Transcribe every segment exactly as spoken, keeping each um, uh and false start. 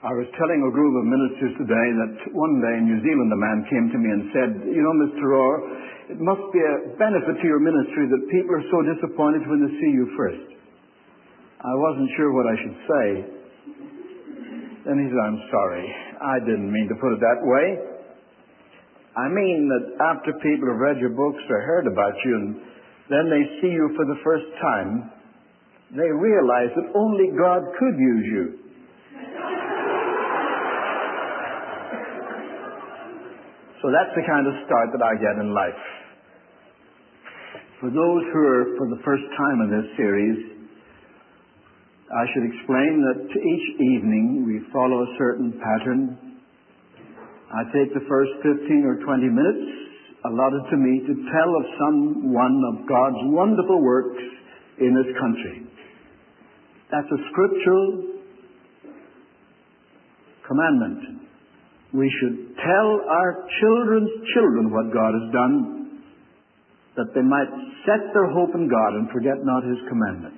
I was telling a group of ministers today that one day in New Zealand a man came to me and said, you know, Mister Orr, it must be a benefit to your ministry that people are so disappointed when they see you first. I wasn't sure what I should say. Then he said, I'm sorry. I didn't mean to put it that way. I mean that after people have read your books or heard about you and then they see you for the first time, they realize that only God could use you. So that's the kind of start that I get in life. For those who are for the first time in this series, I should explain that each evening we follow a certain pattern. I take the first fifteen or twenty minutes allotted to me to tell of some one of God's wonderful works in this country. That's a scriptural commandment. We should tell our children's children what God has done, that they might set their hope in God and forget not His commandments.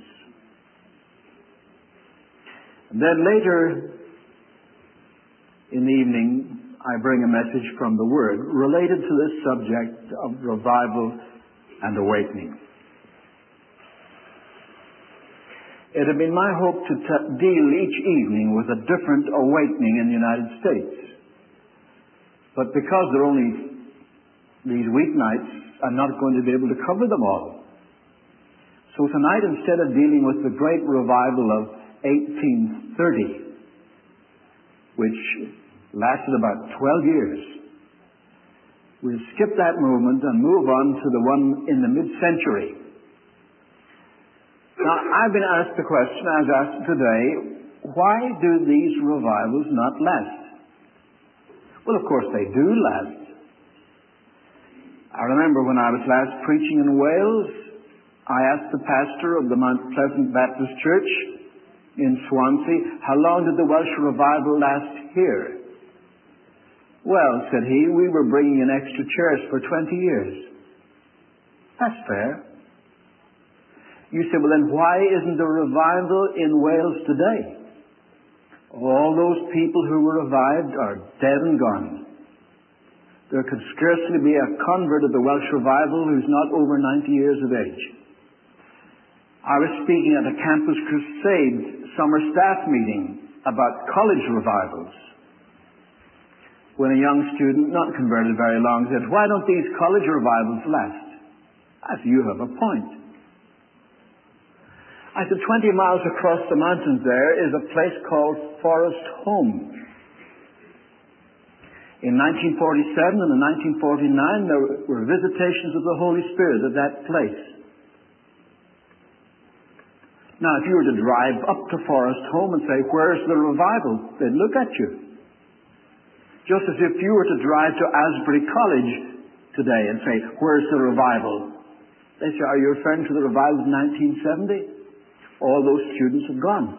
And then later in the evening, I bring a message from the Word related to this subject of revival and awakening. It had been my hope to t- deal each evening with a different awakening in the United States. But because there are only these weeknights, I'm not going to be able to cover them all. So tonight, instead of dealing with the great revival of eighteen thirty, which lasted about twelve years, we'll skip that movement and move on to the one in the mid-century. Now, I've been asked the question, I was asked today, why do these revivals not last? Well, of course, they do last. I remember when I was last preaching in Wales, I asked the pastor of the Mount Pleasant Baptist Church in Swansea, how long did the Welsh revival last here? Well, said he, we were bringing in extra chairs for twenty years. That's fair. You say, well then why isn't there revival in Wales today? All those people who were revived are dead and gone. There could scarcely be a convert of the Welsh revival who's not over ninety years of age. I was speaking at a Campus Crusade summer staff meeting about college revivals, when a young student, not converted very long, said, why don't these college revivals last? I said, you have a point. I said, twenty miles across the mountains there is a place called Forest Home. In nineteen forty-seven and in nineteen forty-nine, there were visitations of the Holy Spirit at that place. Now, if you were to drive up to Forest Home and say, where's the revival? They'd look at you. Just as if you were to drive to Asbury College today and say, where's the revival? They say, are you referring to the revival of nineteen seventy? All those students have gone.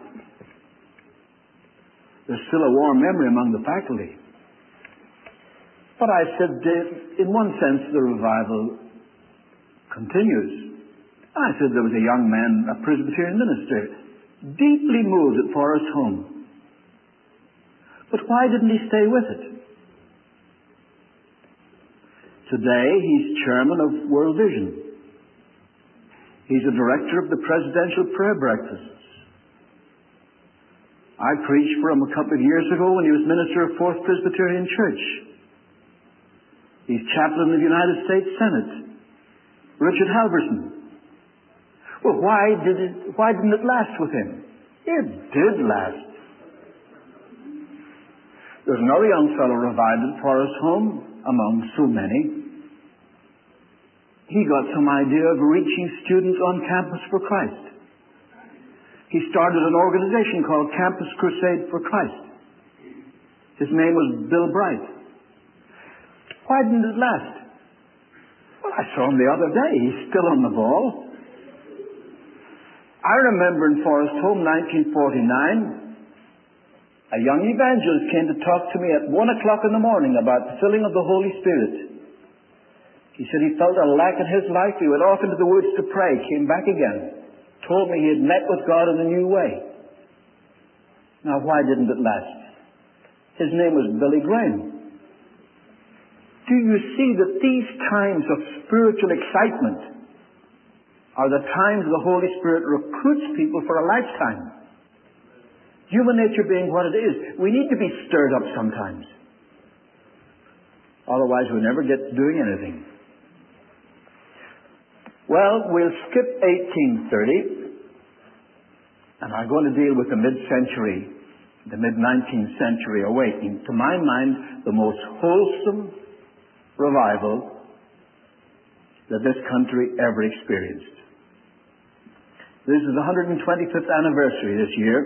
There's still a warm memory among the faculty. But I said, in one sense, the revival continues. I said there was a young man, a Presbyterian minister, deeply moved at Forest Home. But why didn't he stay with it? Today, he's chairman of World Vision. He's a director of the Presidential Prayer Breakfasts. I preached for him a couple of years ago when he was minister of Fourth Presbyterian Church. He's chaplain of the United States Senate. Richard Halverson. Well, why did it, why didn't it last with him? It did last. There's another young fellow revived at Forest Home, among so many. He got some idea of reaching students on campus for Christ. He started an organization called Campus Crusade for Christ. His name was Bill Bright. Why didn't it last? Well, I saw him the other day. He's still on the ball. I remember in Forest Home, nineteen forty-nine, a young evangelist came to talk to me at one o'clock in the morning about the filling of the Holy Spirit. He said he felt a lack in his life. He went off into the woods to pray, came back again, told me he had met with God in a new way. Now, why didn't it last? His name was Billy Graham. Do you see that these times of spiritual excitement are the times the Holy Spirit recruits people for a lifetime? Human nature being what it is, we need to be stirred up sometimes. Otherwise, we never get doing anything. Well, we'll skip eighteen thirty, and I'm going to deal with the mid-century, the mid-nineteenth century awakening. To my mind, the most wholesome revival that this country ever experienced. This is the one hundred twenty-fifth anniversary this year.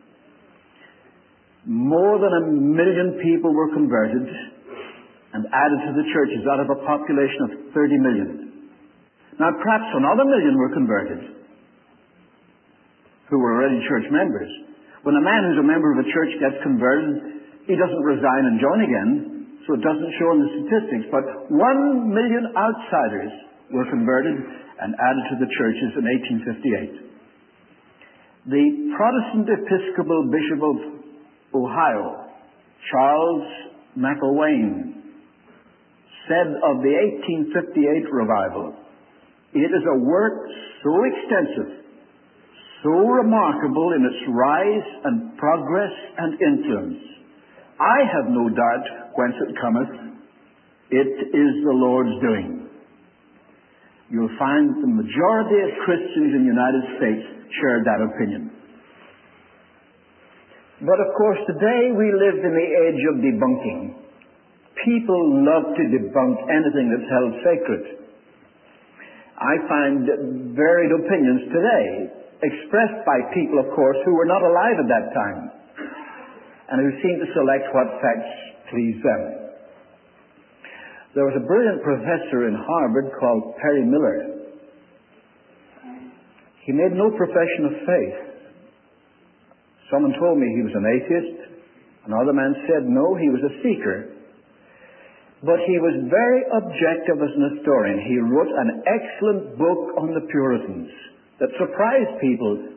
More than a million people were converted and added to the churches out of a population of thirty million. Now, perhaps another million were converted who were already church members. When a man who's a member of a church gets converted, he doesn't resign and join again, so it doesn't show in the statistics. But one million outsiders were converted and added to the churches in eighteen fifty-eight. The Protestant Episcopal Bishop of Ohio, Charles McElwain, said of the eighteen fifty-eight revival, "It is a work so extensive, so remarkable in its rise and progress and influence. I have no doubt whence it cometh. It is the Lord's doing." You'll find the majority of Christians in the United States shared that opinion. But of course, today we live in the age of debunking. People love to debunk anything that's held sacred. I find varied opinions today, expressed by people, of course, who were not alive at that time, and who seem to select what facts please them. There was a brilliant professor in Harvard called Perry Miller. He made no profession of faith. Someone told me he was an atheist. Another man said no, he was a seeker. But he was very objective as an historian. He wrote an excellent book on the Puritans that surprised people.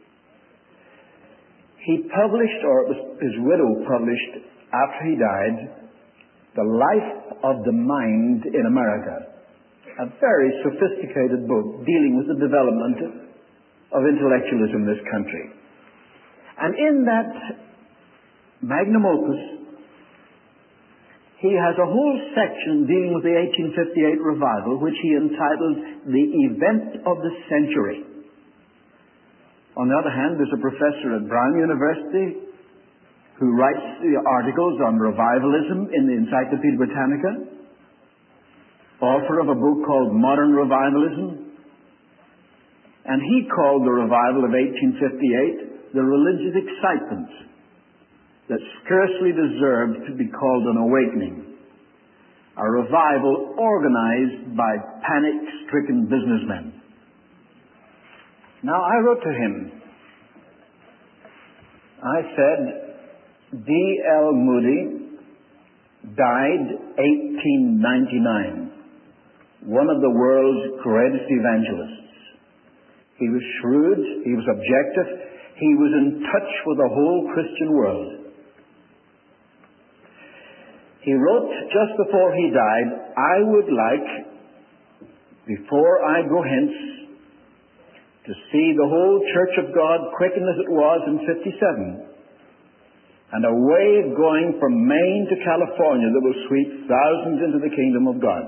He published, or it was his widow published after he died, The Life of the Mind in America. A very sophisticated book dealing with the development of intellectualism in this country. And in that magnum opus, he has a whole section dealing with the eighteen fifty-eight revival, which he entitled The Event of the Century. On the other hand, there's a professor at Brown University who writes the articles on revivalism in the Encyclopedia Britannica, author of a book called Modern Revivalism, and he called the revival of eighteen fifty-eight the religious excitement that scarcely deserved to be called an awakening, a revival organized by panic-stricken businessmen. Now, I wrote to him. I said, D L Moody died eighteen ninety-nine, one of the world's greatest evangelists. He was shrewd, he was objective, he was in touch with the whole Christian world. He wrote just before he died, "I would like, before I go hence, to see the whole Church of God quickened as it was in fifty-seven, and a wave going from Maine to California that will sweep thousands into the kingdom of God."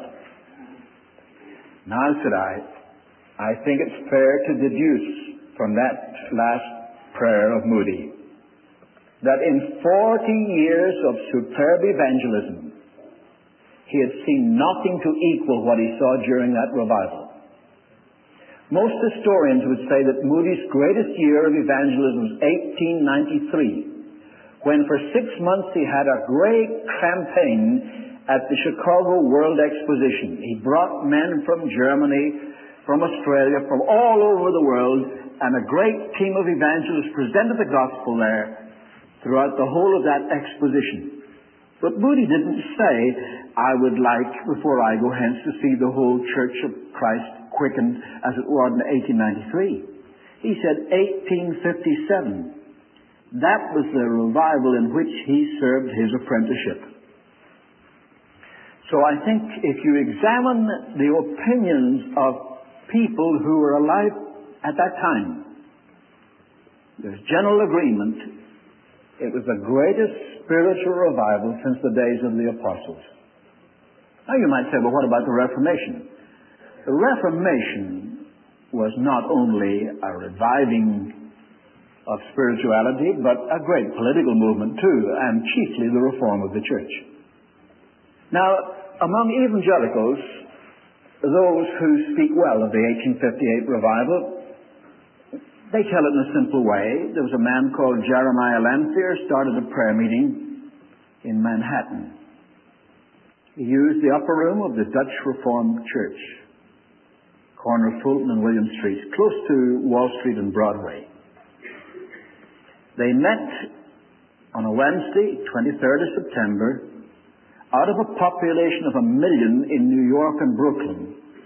Now, said I, I think it's fair to deduce from that last prayer of Moody that in forty years of superb evangelism, he had seen nothing to equal what he saw during that revival. Most historians would say that Moody's greatest year of evangelism was eighteen ninety-three, when for six months he had a great campaign at the Chicago World Exposition. He brought men from Germany, from Australia, from all over the world, and a great team of evangelists presented the gospel there throughout the whole of that exposition. But Moody didn't say, "I would like, before I go hence, to see the whole Church of Christ quickened as it was in eighteen ninety-three. He said eighteen fifty-seven. That was the revival in which he served his apprenticeship. So I think if you examine the opinions of people who were alive at that time, there's general agreement it was the greatest spiritual revival since the days of the apostles. Now you might say, well, what about the Reformation? The Reformation was not only a reviving of spirituality, but a great political movement too, and chiefly the reform of the church. Now, among evangelicals, those who speak well of the eighteen fifty-eight revival, they tell it in a simple way. There was a man called Jeremiah Lanphier, started a prayer meeting in Manhattan. He used the upper room of the Dutch Reformed Church, corner of Fulton and William Streets, close to Wall Street and Broadway. They met on a Wednesday, twenty-third of September, out of a population of a million in New York and Brooklyn.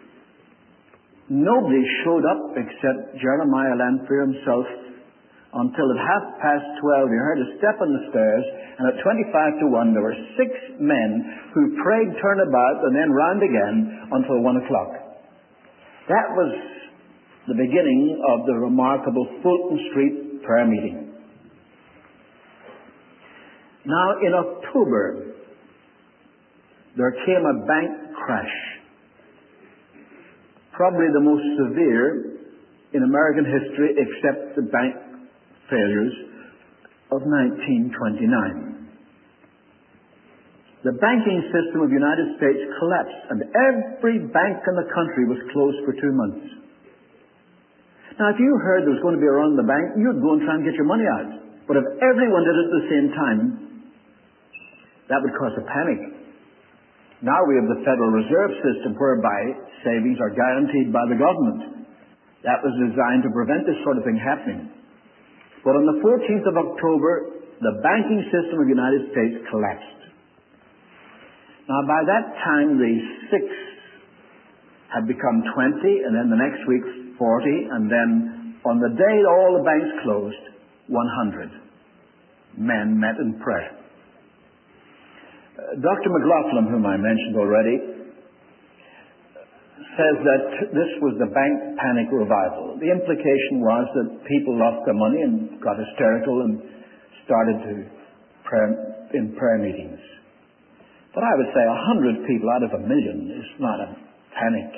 Nobody showed up except Jeremiah Lanphier himself until at half past twelve you heard a step on the stairs, and at twenty-five to one there were six men who prayed turnabout and then round again until one o'clock. That was the beginning of the remarkable Fulton Street prayer meeting. Now in October there came a bank crash, probably the most severe in American history except the bank failures of nineteen twenty-nine. The banking system of the United States collapsed and every bank in the country was closed for two months. Now if you heard there was going to be a run on the bank, you'd go and try and get your money out. But if everyone did it at the same time, that would cause a panic. Now we have the Federal Reserve System whereby savings are guaranteed by the government. That was designed to prevent this sort of thing happening. But on the fourteenth of October, the banking system of the United States collapsed. Now by that time, the six had become twenty, and then the next week forty, and then on the day all the banks closed, one hundred men met in prayer. Uh, Doctor McLaughlin, whom I mentioned already, says that this was the bank panic revival. The implication was that people lost their money and got hysterical and started to pray in prayer meetings. But I would say a hundred people out of a million is not a panic.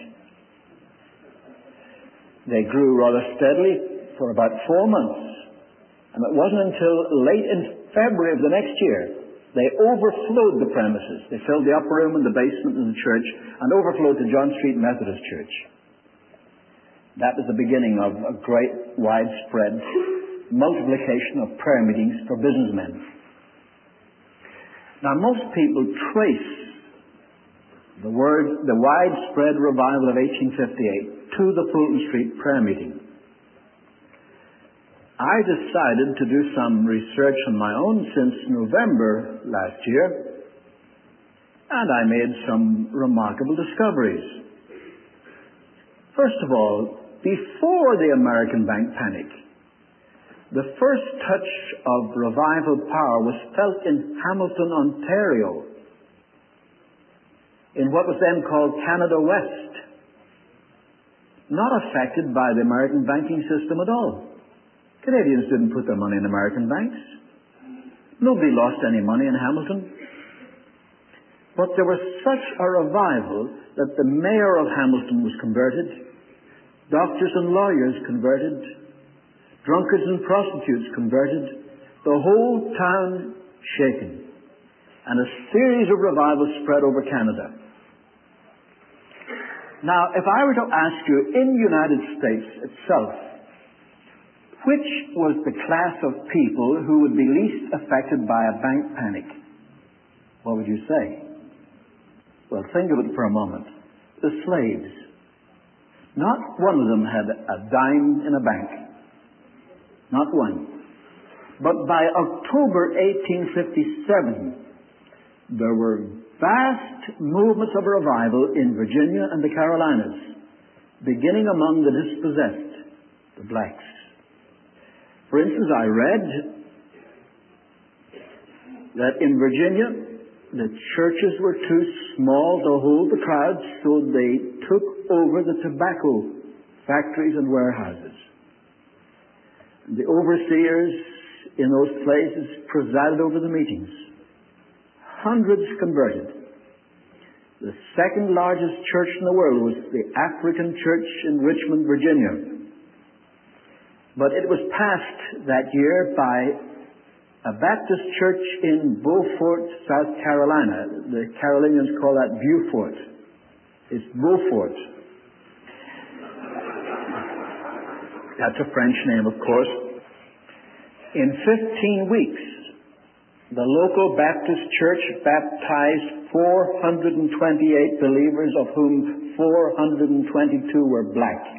They grew rather steadily for about four months. And it wasn't until late in February of the next year they overflowed the premises. They filled the upper room and the basement of the church and overflowed to John Street Methodist Church. That was the beginning of a great widespread multiplication of prayer meetings for businessmen. Now most people trace the word, the widespread revival of eighteen fifty-eight to the Fulton Street prayer meeting. I decided to do some research on my own since November last year, and I made some remarkable discoveries. First of all, before the American bank panic, the first touch of revival power was felt in Hamilton, Ontario, in what was then called Canada West, not affected by the American banking system at all. Canadians didn't put their money in American banks. Nobody lost any money in Hamilton. But there was such a revival that the mayor of Hamilton was converted, doctors and lawyers converted, drunkards and prostitutes converted, the whole town shaken, and a series of revivals spread over Canada. Now, if I were to ask you, in the United States itself, which was the class of people who would be least affected by a bank panic, what would you say? Well, think of it for a moment. The slaves. Not one of them had a dime in a bank. Not one. But by October eighteen fifty-seven, there were vast movements of revival in Virginia and the Carolinas, beginning among the dispossessed, the blacks. For instance, I read that in Virginia the churches were too small to hold the crowds, so they took over the tobacco factories and warehouses. The overseers in those places presided over the meetings. Hundreds converted. The second largest church in the world was the African Church in Richmond, Virginia. But it was passed that year by a Baptist church in Beaufort, South Carolina. The Carolinians call that Beaufort. It's Beaufort. That's a French name, of course. In fifteen weeks, the local Baptist church baptized four hundred twenty-eight believers, of whom four hundred twenty-two were black.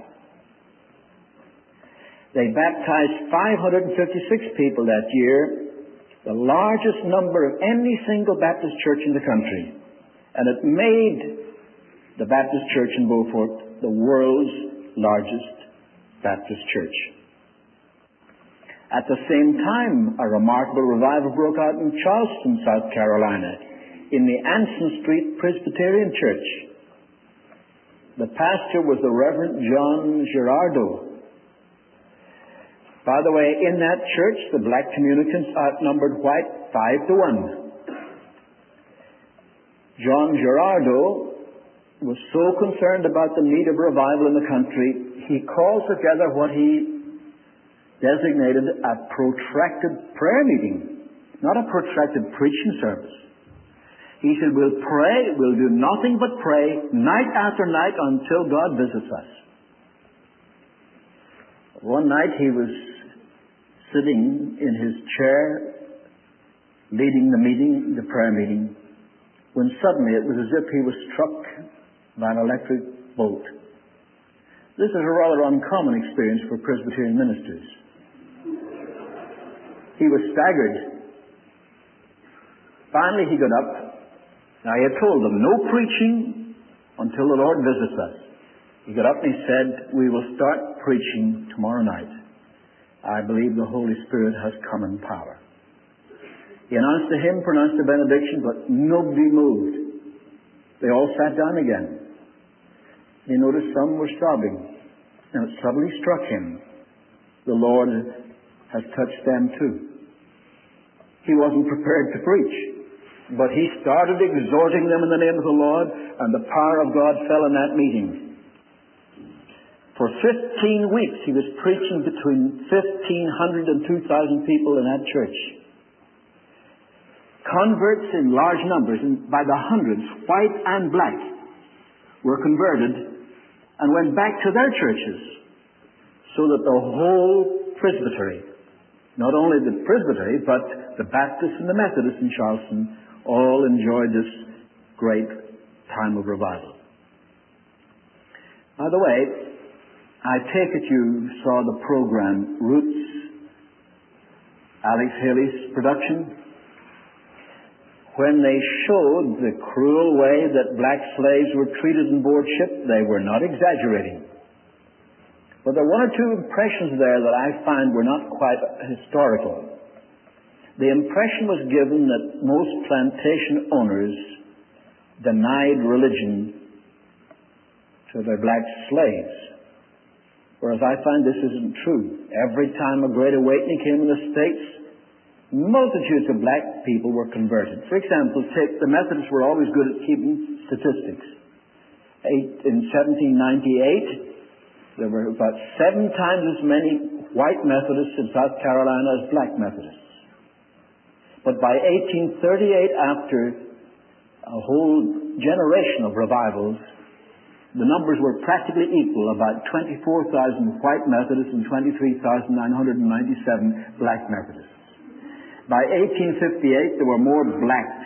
They baptized five hundred fifty-six people that year, the largest number of any single Baptist church in the country. And it made the Baptist church in Beaufort the world's largest Baptist church. At the same time, a remarkable revival broke out in Charleston, South Carolina, in the Anson Street Presbyterian Church. The pastor was the Reverend John Girardeau. By the way, in that church, the black communicants outnumbered white five to one. John Girardeau was so concerned about the need of revival in the country, he called together what he designated a protracted prayer meeting, not a protracted preaching service. He said, we'll pray, we'll do nothing but pray night after night until God visits us. One night he was sitting in his chair, leading the meeting, the prayer meeting, when suddenly it was as if he was struck by an electric bolt. This is a rather uncommon experience for Presbyterian ministers. He was staggered. Finally he got up. Now he had told them, no preaching until the Lord visits us. He got up and he said, we will start preaching tomorrow night. I believe the Holy Spirit has come in power. He announced the hymn, pronounced the benediction, but nobody moved. They all sat down again. He noticed some were sobbing, and it suddenly struck him, the Lord has touched them too. He wasn't prepared to preach, but he started exhorting them in the name of the Lord, and the power of God fell in that meeting. For fifteen weeks he was preaching between fifteen hundred and two thousand people in that church. Converts in large numbers, and by the hundreds, white and black, were converted and went back to their churches, so that the whole presbytery, not only the presbytery, but the Baptists and the Methodists in Charleston, all enjoyed this great time of revival. By the way, I take it you saw the program Roots, Alex Haley's production. When they showed the cruel way that black slaves were treated on board ship, they were not exaggerating. But there are one or two impressions there that I find were not quite historical. The impression was given that most plantation owners denied religion to their black slaves. Whereas I find this isn't true. Every time a great awakening came in the States, multitudes of black people were converted. For example, take the Methodists were always good at keeping statistics. Eight, in seventeen ninety-eight, there were about seven times as many white Methodists in South Carolina as black Methodists. But by eighteen thirty-eight, after a whole generation of revivals, the numbers were practically equal, about twenty-four thousand white Methodists and twenty-three thousand nine hundred ninety-seven black Methodists. By eighteen fifty-eight, there were more blacks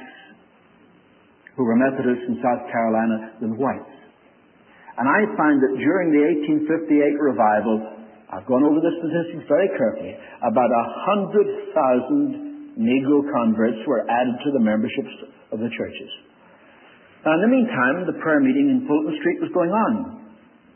who were Methodists in South Carolina than whites. And I find that during the eighteen fifty-eight revival, I've gone over the statistics very carefully, about one hundred thousand Negro converts were added to the memberships of the churches. Now, in the meantime, the prayer meeting in Fulton Street was going on.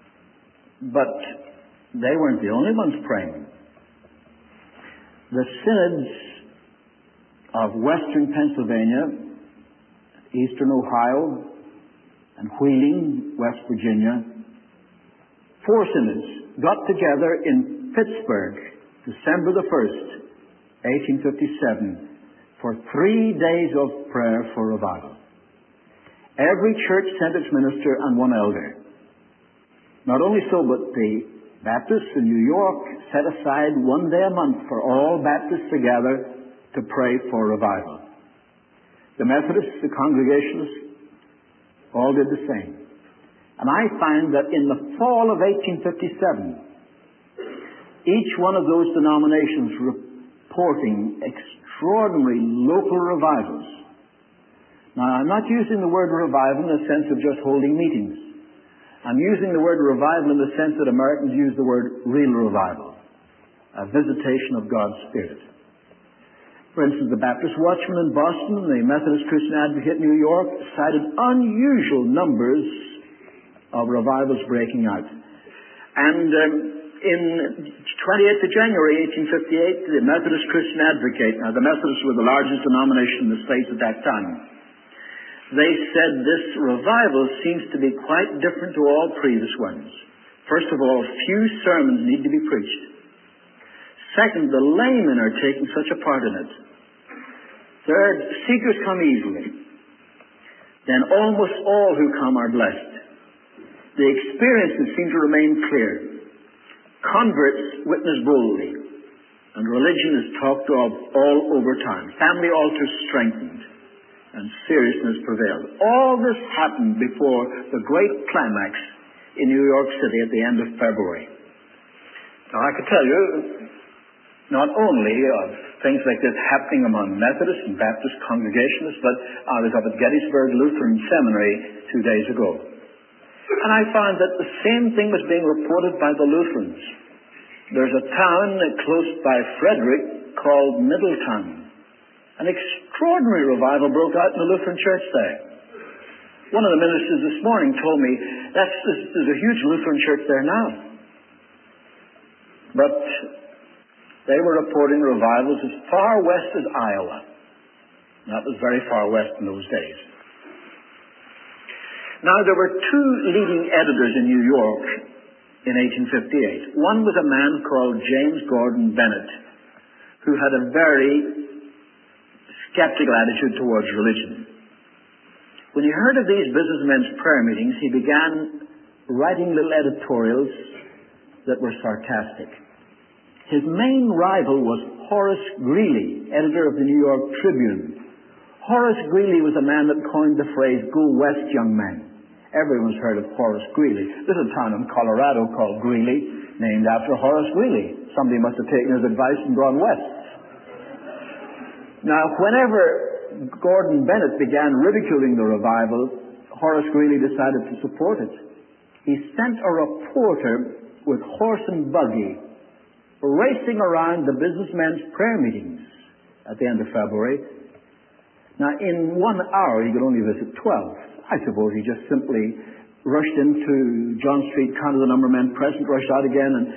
But they weren't the only ones praying. The synods of western Pennsylvania, eastern Ohio, and Wheeling, West Virginia, four synods got together in Pittsburgh, December the first, eighteen fifty-seven, for three days of prayer for revival. Every church sent its minister and one elder. Not only so, but the Baptists in New York set aside one day a month for all Baptists together to pray for revival. The Methodists, the Congregationalists, all did the same. And I find that in the fall of eighteen fifty-seven, each one of those denominations reporting extraordinary local revivals. Now, I'm not using the word revival in the sense of just holding meetings. I'm using the word revival in the sense that Americans use the word real revival, a visitation of God's Spirit. For instance, the Baptist Watchman in Boston, the Methodist Christian Advocate in New York cited unusual numbers of revivals breaking out. And um, in twenty-eighth of January eighteen fifty-eight, the Methodist Christian Advocate, now the Methodists were the largest denomination in the States at that time, they said this revival seems to be quite different to all previous ones. First of all, few sermons need to be preached. Second, the laymen are taking such a part in it. Third, seekers come easily. Then almost all who come are blessed. The experiences seem to remain clear. Converts witness boldly, and religion is talked of all over town. Family altars strengthened, and seriousness prevailed. All this happened before the great climax in New York City at the end of February. Now, I could tell you not only of things like this happening among Methodist and Baptist Congregationalists, but I was up at Gettysburg Lutheran Seminary two days ago. And I found that the same thing was being reported by the Lutherans. There's a town close by Frederick called Middletown. An extraordinary revival broke out in the Lutheran church there. One of the ministers this morning told me that's, there's a huge Lutheran church there now. But they were reporting revivals as far west as Iowa. That was very far west in those days. Now, there were two leading editors in New York in eighteen fifty-eight. One was a man called James Gordon Bennett, who had a very skeptical attitude towards religion. When he heard of these businessmen's prayer meetings, he began writing little editorials that were sarcastic. His main rival was Horace Greeley, editor of the New York Tribune. Horace Greeley was a man that coined the phrase, "Go west, young man." Everyone's heard of Horace Greeley. There's a town in Colorado called Greeley, named after Horace Greeley. Somebody must have taken his advice and gone west. Now, whenever Gordon Bennett began ridiculing the revival, Horace Greeley decided to support it. He sent a reporter with horse and buggy racing around the businessmen's prayer meetings at the end of February. Now, in one hour, he could only visit twelve. I suppose he just simply rushed into John Street, counted the number of men present, rushed out again, and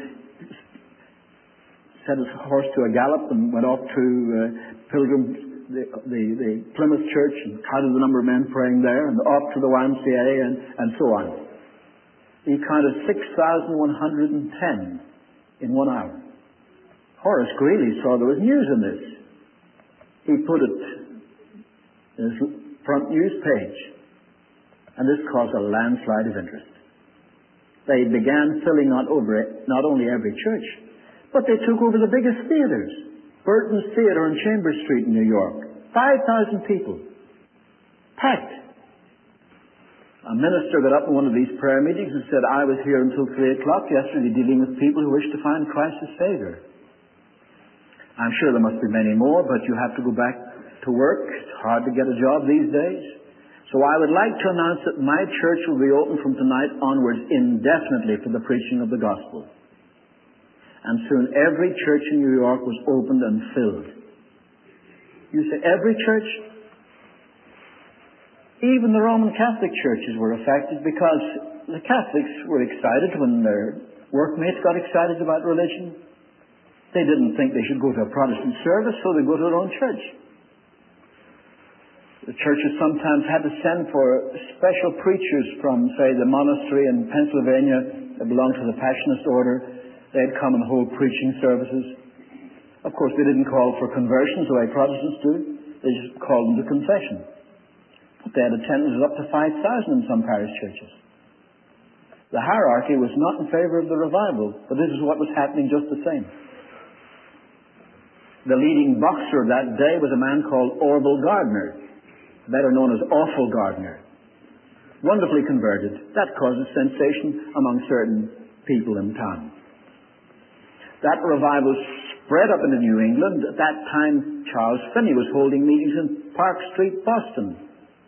set his horse to a gallop and went off to uh, Pilgrim, the, the, the Plymouth Church, and counted the number of men praying there, and off to the Y M C A, and, and so on. He counted six thousand one hundred ten in one hour. Horace Greeley saw there was news in this. He put it in his front news page. And this caused a landslide of interest. They began filling not, over it, not only every church, but they took over the biggest theaters. Burton's Theater on Chambers Street in New York. five thousand people. Packed. A minister got up in one of these prayer meetings and said, "I was here until three o'clock yesterday dealing with people who wish to find Christ as Savior." I'm sure there must be many more, but you have to go back to work. It's hard to get a job these days. So I would like to announce that my church will be open from tonight onwards indefinitely for the preaching of the gospel. And soon every church in New York was opened and filled. You say, every church? Even the Roman Catholic churches were affected, because the Catholics were excited when their workmates got excited about religion. They didn't think they should go to a Protestant service, so they go to their own church. The churches sometimes had to send for special preachers from, say, the monastery in Pennsylvania that belonged to the Passionist order. They'd come and hold preaching services. Of course, they didn't call for conversions the way Protestants do. They just called them to confession. But they had attendances up to five thousand in some parish churches. The hierarchy was not in favor of the revival, but this is what was happening just the same. The leading boxer of that day was a man called Orville Gardner, better known as Awful Gardner. Wonderfully converted. That causes sensation among certain people in town. That revival spread up into New England. At that time, Charles Finney was holding meetings in Park Street, Boston.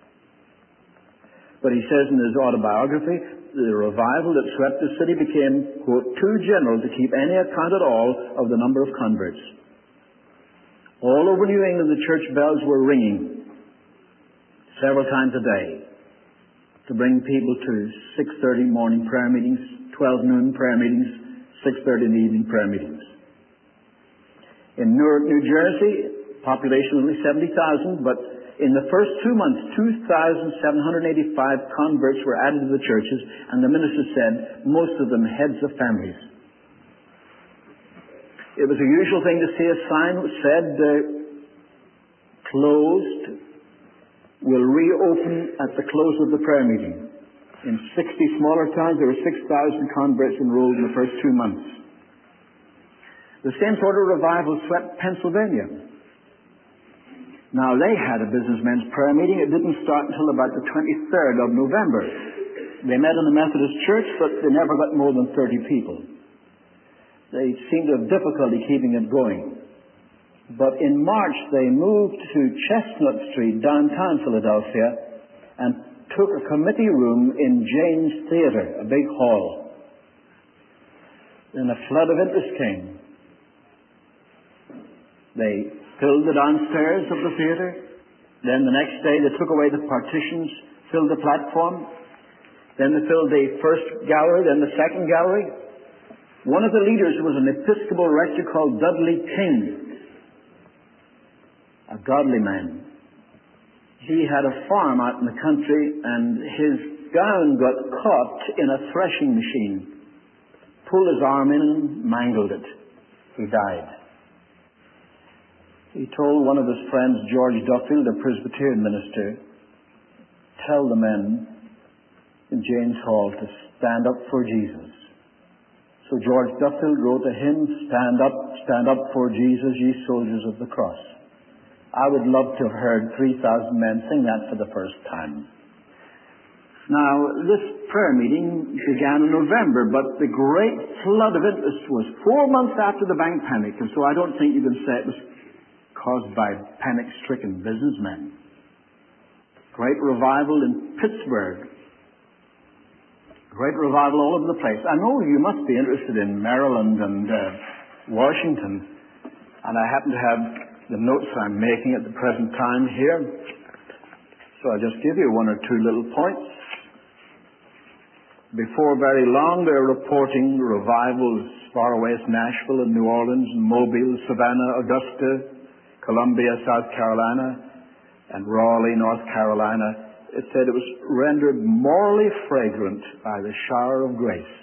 But he says in his autobiography, the revival that swept the city became, quote, too general to keep any account at all of the number of converts. All over New England, the church bells were ringing several times a day to bring people to six thirty morning prayer meetings, twelve noon prayer meetings, six thirty in the evening prayer meetings. In Newark, New Jersey, population only seventy thousand, but in the first two months, two thousand seven hundred eighty-five converts were added to the churches, and the minister said, most of them heads of families. It was a usual thing to see a sign that said, uh, closed, will reopen at the close of the prayer meeting. In sixty smaller towns, there were six thousand converts enrolled in the first two months. The same sort of revival swept Pennsylvania. Now, they had a businessmen's prayer meeting. It didn't start until about the twenty-third of November. They met in the Methodist church, but they never got more than thirty people. They seemed to have difficulty keeping it going. But in March, they moved to Chestnut Street, downtown Philadelphia, and took a committee room in Jane's Theater, a big hall. Then a flood of interest came. They filled the downstairs of the theater. Then the next day they took away the partitions, filled the platform. Then they filled the first gallery, then the second gallery. One of the leaders was an Episcopal rector called Dudley King, a godly man. He had a farm out in the country, and his gown got caught in a threshing machine. Pulled his arm in and mangled it. He died. He told one of his friends, George Duffield, a Presbyterian minister, tell the men in Jane's Hall to stand up for Jesus. So George Duffield wrote a hymn, Stand Up, Stand Up for Jesus, Ye Soldiers of the Cross. I would love to have heard three thousand men sing that for the first time. Now, this prayer meeting began in November, but the great flood of interest was four months after the bank panic, and so I don't think you can say it was caused by panic-stricken businessmen. Great revival in Pittsburgh. Great revival all over the place. I know you must be interested in Maryland and uh, Washington, and I happen to have the notes I'm making at the present time here. So I'll just give you one or two little points. Before very long, they're reporting revivals far away as Nashville and New Orleans and Mobile, Savannah, Augusta, Columbia, South Carolina, and Raleigh, North Carolina. It said it was rendered morally fragrant by the shower of grace.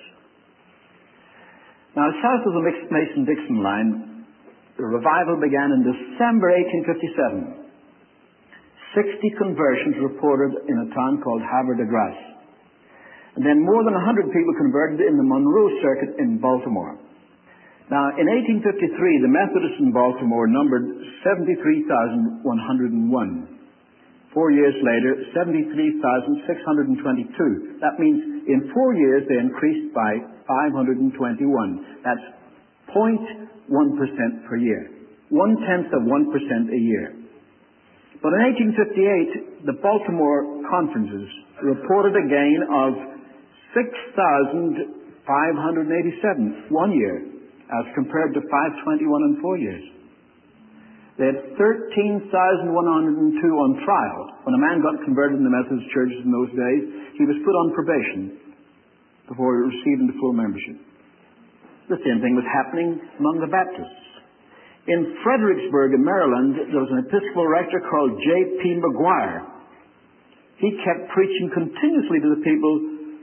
Now, south of the Mason-Dixon line, the revival began in December eighteen fifty-seven. Sixty conversions reported in a town called Havre de Grace. And then more than one hundred people converted in the Monroe Circuit in Baltimore. Now, in eighteen fifty-three, the Methodists in Baltimore numbered seventy-three thousand one hundred one. Four years later, seventy-three thousand six hundred twenty-two. That means in four years they increased by five hundred twenty-one. That's zero point one percent per year. One-tenth of one percent a year. But in eighteen fifty-eight, the Baltimore conferences reported a gain of six thousand five hundred eighty-seven one year, as compared to five hundred twenty-one in four years. They had thirteen thousand one hundred two on trial. When a man got converted in the Methodist churches in those days, he was put on probation before he received into full membership. The same thing was happening among the Baptists. In Fredericksburg in Maryland, there was an Episcopal rector called J P McGuire. He kept preaching continuously to the people,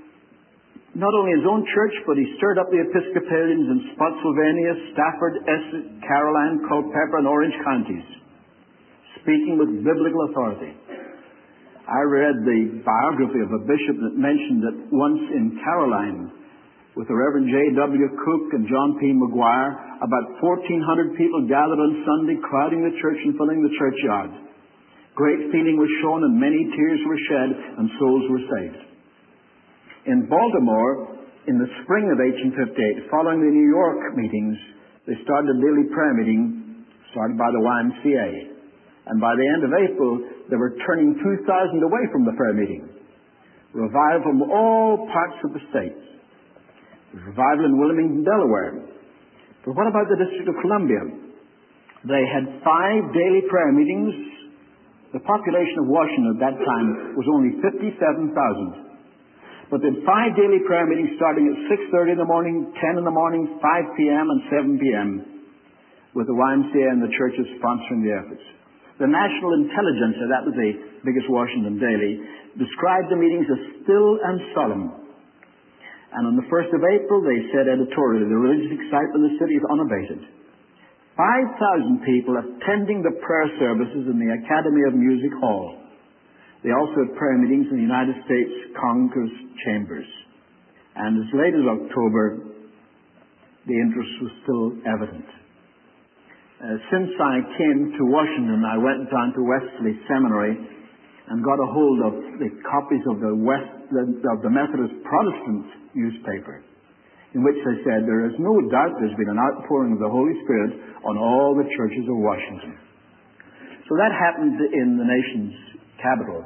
not only his own church, but he stirred up the Episcopalians in Spotsylvania, Stafford, Essex, Caroline, Culpeper, and Orange counties, speaking with biblical authority. I read the biography of a bishop that mentioned that once in Caroline, with the Reverend J W Cook and John P. McGuire, about fourteen hundred people gathered on Sunday, crowding the church and filling the churchyard. Great feeling was shown and many tears were shed and souls were saved. In Baltimore, in the spring of eighteen fifty-eight, following the New York meetings, they started a daily prayer meeting started by the Y M C A. And by the end of April, they were turning two thousand away from the prayer meeting. Revival from all parts of the state. Revival in Wilmington, Delaware. But what about the District of Columbia? They had five daily prayer meetings. The population of Washington at that time was only fifty-seven thousand. But they had five daily prayer meetings starting at six thirty in the morning, ten in the morning, five p.m. and seven p.m. with the Y M C A and the churches sponsoring the efforts. The National Intelligencer, that was the biggest Washington daily, described the meetings as still and solemn. And on the first of April, they said editorially, the religious excitement in the city is unabated. five thousand people attending the prayer services in the Academy of Music Hall. They also had prayer meetings in the United States Congress chambers. And as late as October, the interest was still evident. Uh, since I came to Washington, I went down to Wesley Seminary and got a hold of the copies of the West of the Methodist Protestant newspaper, in which they said there is no doubt there's been an outpouring of the Holy Spirit on all the churches of Washington. So that happened in the nation's capital.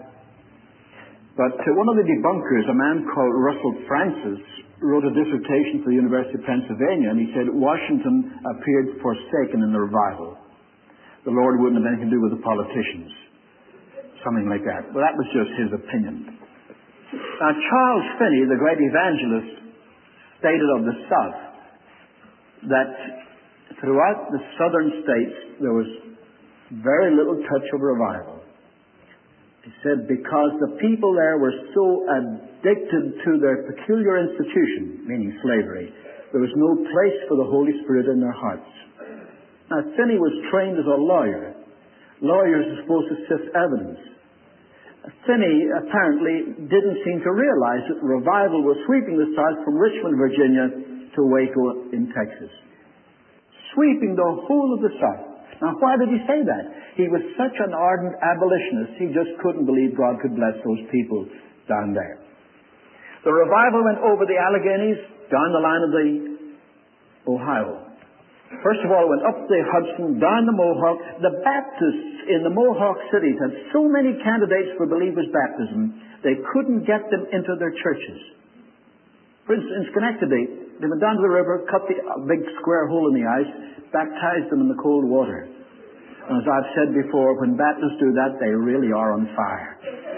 But uh, one of the debunkers, a man called Russell Francis, wrote a dissertation for the University of Pennsylvania, and he said Washington appeared forsaken in the revival. The Lord wouldn't have anything to do with the politicians. Something like that. Well, that was just his opinion. Now, Charles Finney, the great evangelist, stated of the South that throughout the southern states there was very little touch of revival. He said because the people there were so addicted to their peculiar institution, meaning slavery, there was no place for the Holy Spirit in their hearts. Now, Finney was trained as a lawyer. Lawyers are supposed to sift evidence. Finney apparently didn't seem to realize that revival was sweeping the South from Richmond, Virginia to Waco in Texas. Sweeping the whole of the South. Now, why did he say that? He was such an ardent abolitionist, he just couldn't believe God could bless those people down there. The revival went over the Alleghenies, down the line of the Ohio. First of all, went up the Hudson, down the Mohawk. The Baptists in the Mohawk cities had so many candidates for believers' baptism, they couldn't get them into their churches. For instance, in Schenectady, they went down to the river, cut the, a big square hole in the ice, baptized them in the cold water. And as I've said before, when Baptists do that, they really are on fire.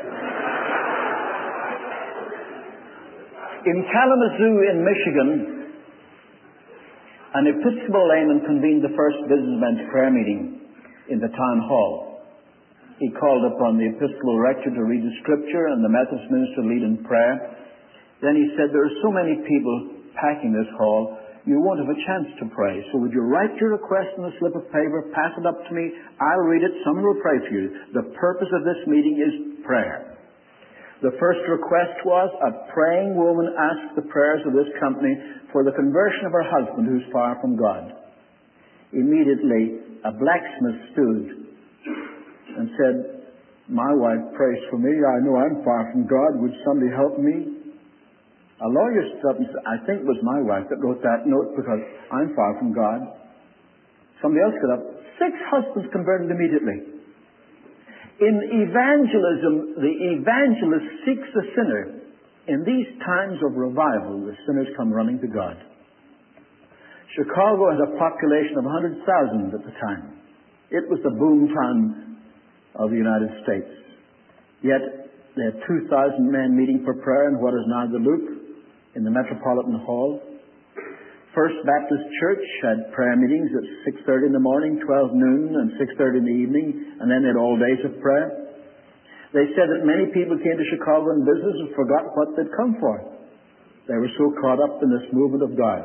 In Kalamazoo in Michigan, an Episcopal layman convened the first businessmen's prayer meeting in the town hall. He called upon the Episcopal rector to read the scripture and the Methodist minister to lead in prayer. Then he said, there are so many people packing this hall, you won't have a chance to pray. So would you write your request on a slip of paper, pass it up to me, I'll read it, someone will pray for you. The purpose of this meeting is prayer. The first request was, a praying woman asked the prayers of this company for the conversion of her husband who's far from God. Immediately, a blacksmith stood and said, my wife prays for me. I know I'm far from God. Would somebody help me? A lawyer stood up and said, I think it was my wife that wrote that note because I'm far from God. Somebody else got up. Six husbands converted immediately. In evangelism, the evangelist seeks the sinner. In these times of revival, the sinners come running to God. Chicago had a population of one hundred thousand at the time. It was the boom town of the United States. Yet, they had two thousand men meeting for prayer in what is now the Loop, in the Metropolitan Hall. First Baptist Church had prayer meetings at six thirty in the morning, twelve noon, and six thirty in the evening, and then they had all days of prayer. They said that many people came to Chicago in business and forgot what they'd come for. They were so caught up in this movement of God.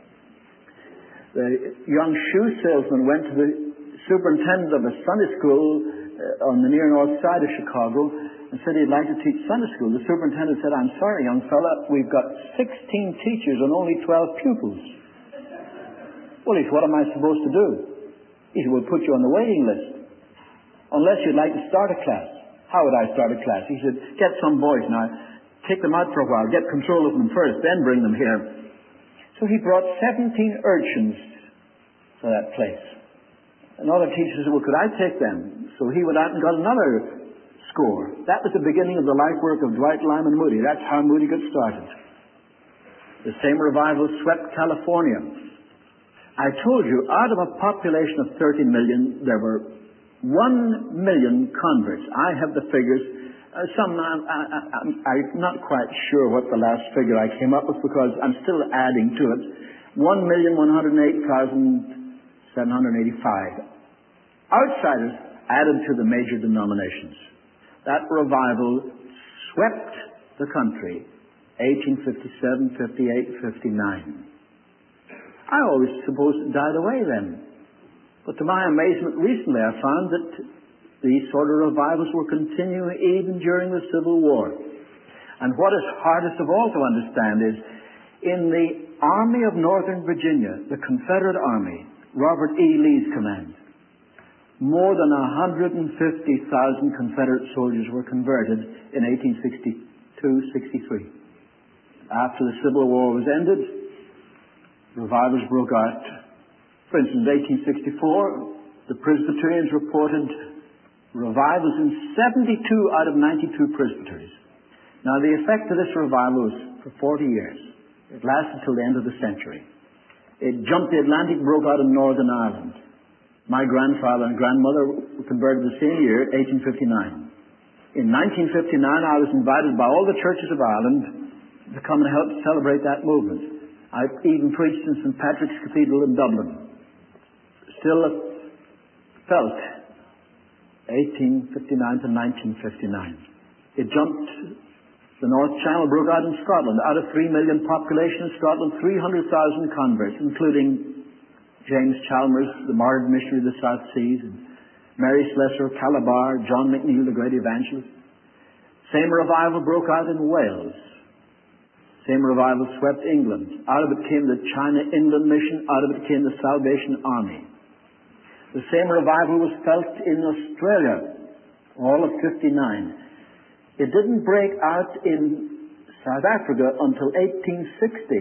The young shoe salesman went to the superintendent of a Sunday school uh, on the near north side of Chicago and said he'd like to teach Sunday school. The superintendent said, "I'm sorry, young fella, we've got sixteen teachers and only twelve pupils." Well, he said, "What am I supposed to do?" He said, "We'll put you on the waiting list, unless you'd like to start a class." "How would I start a class?" He said, "Get some boys now, take them out for a while, get control of them first, then bring them here." So he brought seventeen urchins to that place. Another teacher said, "Well, could I take them?" So he went out and got another score. That was the beginning of the life work of Dwight Lyman Moody. That's how Moody got started. The same revival swept California. I told you, out of a population of thirty million, there were one million converts. I have the figures. Uh, some, I, I, I, I'm not quite sure what the last figure I came up with because I'm still adding to it. one million one hundred eight thousand seven hundred eighty-five. Outsiders added to the major denominations. That revival swept the country, eighteen fifty-seven, fifty-eight, fifty-nine. I always supposed it died away then. But to my amazement, recently I found that these sort of revivals were continuing even during the Civil War. And what is hardest of all to understand is, in the Army of Northern Virginia, the Confederate Army, Robert E. Lee's command, more than one hundred fifty thousand Confederate soldiers were converted in eighteen sixty-two sixty-three. After the Civil War was ended, revivals broke out. For instance, in eighteen sixty-four, the Presbyterians reported revivals in seventy-two out of ninety-two presbyteries. Now, the effect of this revival was for forty years. It lasted till the end of the century. It jumped the Atlantic, broke out in Northern Ireland. My grandfather and grandmother were converted the same year, eighteen fifty-nine. In nineteen fifty-nine, I was invited by all the churches of Ireland to come and help celebrate that movement. I even preached in Saint Patrick's Cathedral in Dublin. Still felt eighteen fifty-nine to nineteen fifty-nine. It jumped the North Channel, broke out in Scotland. Out of three million population in Scotland, three hundred thousand converts, including James Chalmers, the martyred missionary of the South Seas, and Mary Slessor of Calabar, John McNeill, the great evangelist. Same revival broke out in Wales. Same revival swept England. Out of it came the China Inland Mission. Out of it came the Salvation Army. The same revival was felt in Australia, all of fifty-nine. It didn't break out in South Africa until eighteen sixty.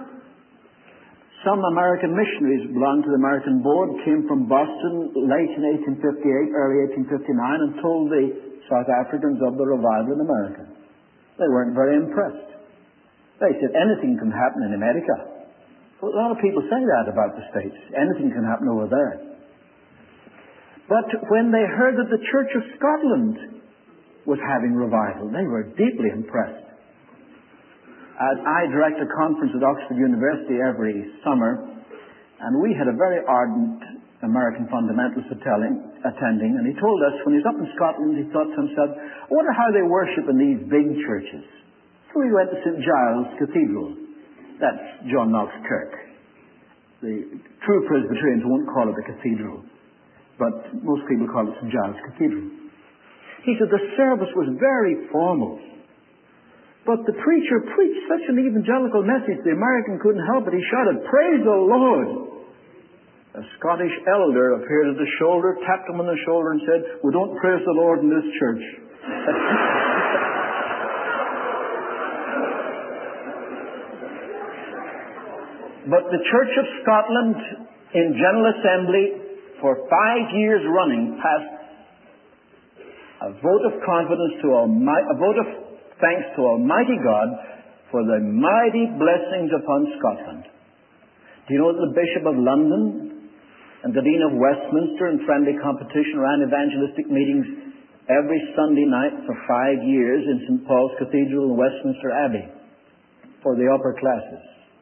Some American missionaries belonging to the American Board came from Boston late in eighteen fifty-eight, early eighteen fifty-nine, and told the South Africans of the revival in America. They weren't very impressed. They said, anything can happen in America. Well, a lot of people say that about the States. Anything can happen over there. But when they heard that the Church of Scotland was having revival, they were deeply impressed. And I direct a conference at Oxford University every summer, and we had a very ardent American fundamentalist attending, and he told us when he was up in Scotland, he thought to himself, I wonder how they worship in these big churches. So we went to Saint Giles Cathedral. That's John Knox Kirk. The true Presbyterians won't call it a cathedral, but most people call it Saint Giles Cathedral. He said the service was very formal, but the preacher preached such an evangelical message, the American couldn't help it. He shouted, "Praise the Lord!" A Scottish elder appeared at the shoulder, tapped him on the shoulder and said, "We don't praise the Lord in this church." But the Church of Scotland in General Assembly for five years running passed a vote of confidence to Almighty, a vote of thanks to Almighty God for the mighty blessings upon Scotland. Do you know that the Bishop of London and the Dean of Westminster in friendly competition ran evangelistic meetings every Sunday night for five years in Saint Paul's Cathedral in Westminster Abbey for the upper classes?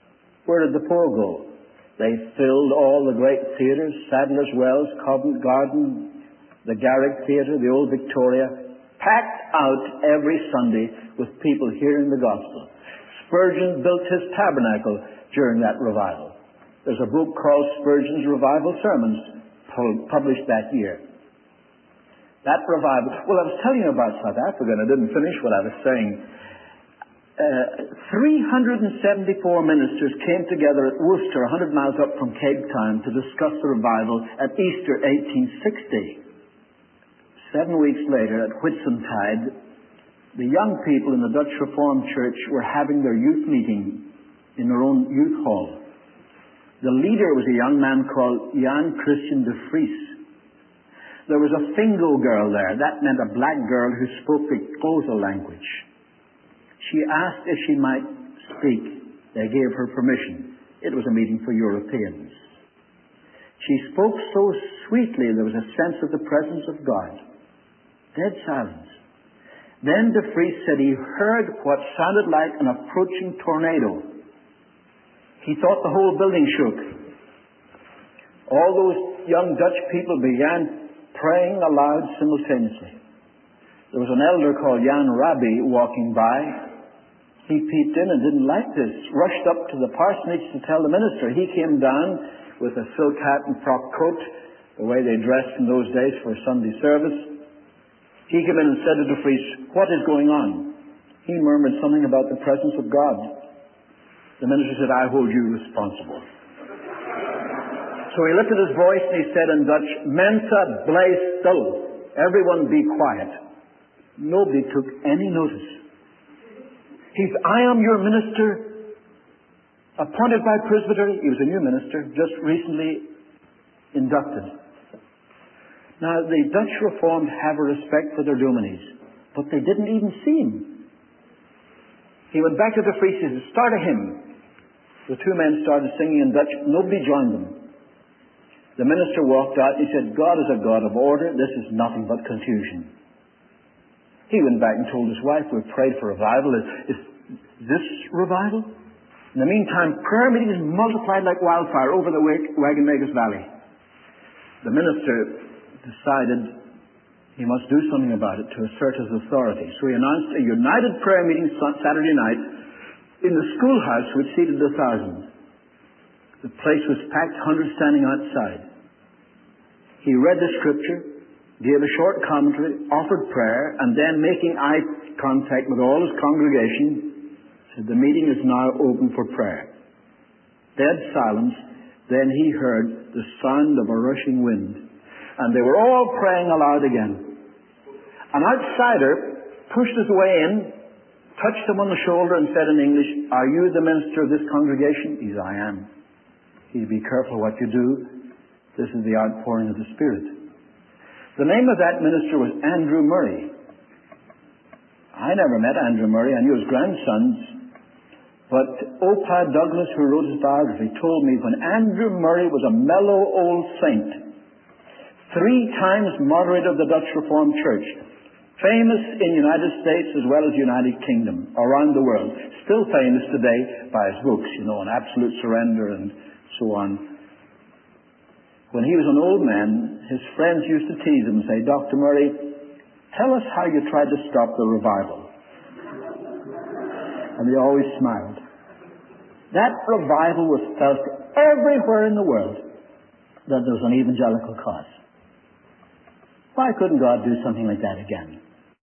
Where did the poor go? They filled all the great theatres, Sadler's Wells, Covent Garden, the Garrick Theatre, the Old Victoria, packed out every Sunday with people hearing the gospel. Spurgeon built his tabernacle during that revival. There's a book called Spurgeon's Revival Sermons, published that year. That revival, well, I was telling you about South Africa and I didn't finish what I was saying. Uh, three hundred seventy-four ministers came together at Worcester, one hundred miles up from Cape Town, to discuss the revival at Easter eighteen sixty. Seven weeks later, at Whitsuntide, the young people in the Dutch Reformed Church were having their youth meeting in their own youth hall. The leader was a young man called Jan Christian de Vries. There was a Fingo girl there. That meant a black girl who spoke the Xhosa language. She asked if she might speak. They gave her permission. It was a meeting for Europeans. She spoke so sweetly there was a sense of the presence of God. Dead silence. Then de Vries said he heard what sounded like an approaching tornado. He thought the whole building shook. All those young Dutch people began praying aloud simultaneously. There was an elder called Jan Rabbi walking by. He peeped in and didn't like this, rushed up to the parsonage to tell the minister. He came down with a silk hat and frock coat, the way they dressed in those days for Sunday service. He came in and said to de Vries, "What is going on?" He murmured something about the presence of God. The minister said, "I hold you responsible." So he lifted his voice and he said in Dutch, "Mensa, bly stil. Everyone be quiet." Nobody took any notice. He said, "I am your minister, appointed by Presbytery." He was a new minister, just recently inducted. Now, the Dutch Reformed have a respect for their dominies, but they didn't even see him. He went back to the priest and said, "Start a hymn." The two men started singing in Dutch. Nobody joined them. The minister walked out and he said, "God is a God of order. This is nothing but confusion." He went back and told his wife, "We've prayed for revival. Is, is this revival?" In the meantime, prayer meetings multiplied like wildfire over the Wagon Vegas Valley. The minister decided he must do something about it to assert his authority. So he announced a united prayer meeting Saturday night in the schoolhouse which seated a thousand. The place was packed, hundreds standing outside. He read the scripture, gave a short commentary, offered prayer, and then, making eye contact with all his congregation, said, "The meeting is now open for prayer." Dead silence. Then he heard the sound of a rushing wind. And they were all praying aloud again. An outsider pushed his way in, touched him on the shoulder and said in English, "Are you the minister of this congregation?" He said, "I am." He said, "Be careful what you do. This is the outpouring of the Spirit." The name of that minister was Andrew Murray. I never met Andrew Murray. I knew his grandsons. But O P Douglas, who wrote his biography, told me when Andrew Murray was a mellow old saint, three times moderator of the Dutch Reformed Church, famous in the United States as well as the United Kingdom, around the world, still famous today by his books, you know, on absolute surrender and so on. When he was an old man, his friends used to tease him and say, "Doctor Murray, tell us how you tried to stop the revival." And he always smiled. That revival was felt everywhere in the world that there was an evangelical cause. Why couldn't God do something like that again?